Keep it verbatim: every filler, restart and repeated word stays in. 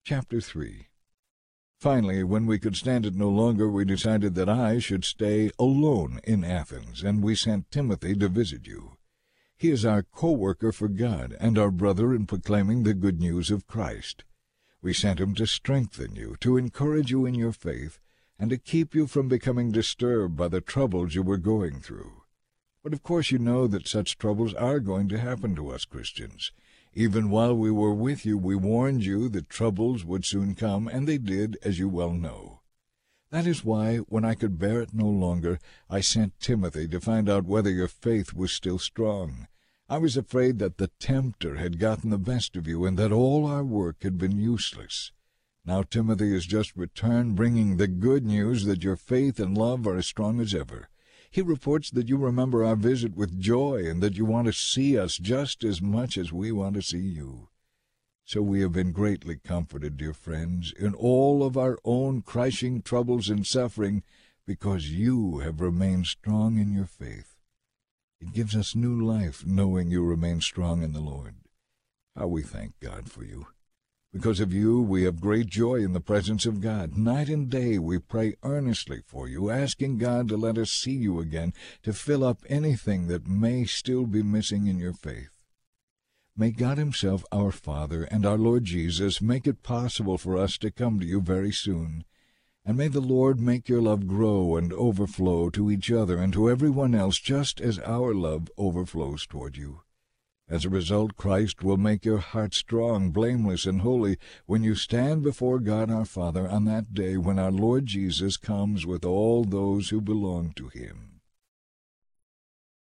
Chapter three. Finally, when we could stand it no longer, we decided that I should stay alone in Athens, and we sent Timothy to visit you. He is our co-worker for God, and our brother in proclaiming the good news of Christ. We sent him to strengthen you, to encourage you in your faith, and to keep you from becoming disturbed by the troubles you were going through. But of course you know that such troubles are going to happen to us Christians. Even while we were with you, we warned you that troubles would soon come, and they did, as you well know. That is why, when I could bear it no longer, I sent Timothy to find out whether your faith was still strong. I was afraid that the tempter had gotten the best of you, and that all our work had been useless. Now Timothy has just returned, bringing the good news that your faith and love are as strong as ever. He reports that you remember our visit with joy, and that you want to see us just as much as we want to see you. So we have been greatly comforted, dear friends, in all of our own crushing troubles and suffering, because you have remained strong in your faith. It gives us new life, knowing you remain strong in the Lord. How we thank God for you. Because of you, we have great joy in the presence of God. Night and day we pray earnestly for you, asking God to let us see you again, to fill up anything that may still be missing in your faith. May God himself, our Father, and our Lord Jesus, make it possible for us to come to you very soon. And may the Lord make your love grow and overflow to each other and to everyone else, just as our love overflows toward you. As a result, Christ will make your heart strong, blameless, and holy when you stand before God our Father on that day when our Lord Jesus comes with all those who belong to him.